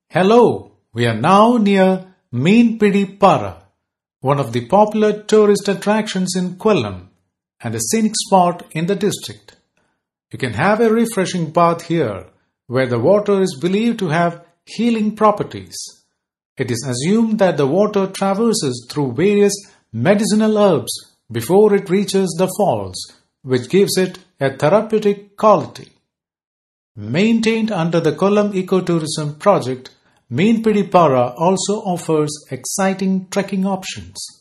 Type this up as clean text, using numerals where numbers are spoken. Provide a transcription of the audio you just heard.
Hello, we are now near Meenpidi-Para, one of the popular tourist attractions in Kollam and a scenic spot in the district. You can have a refreshing bath here, where the water is believed to have healing properties. It is assumed that the water traverses through various medicinal herbs before it reaches the falls, which gives it a therapeutic quality. Maintained under the Kollam Ecotourism Project, Meenpidi-Para also offers exciting trekking options.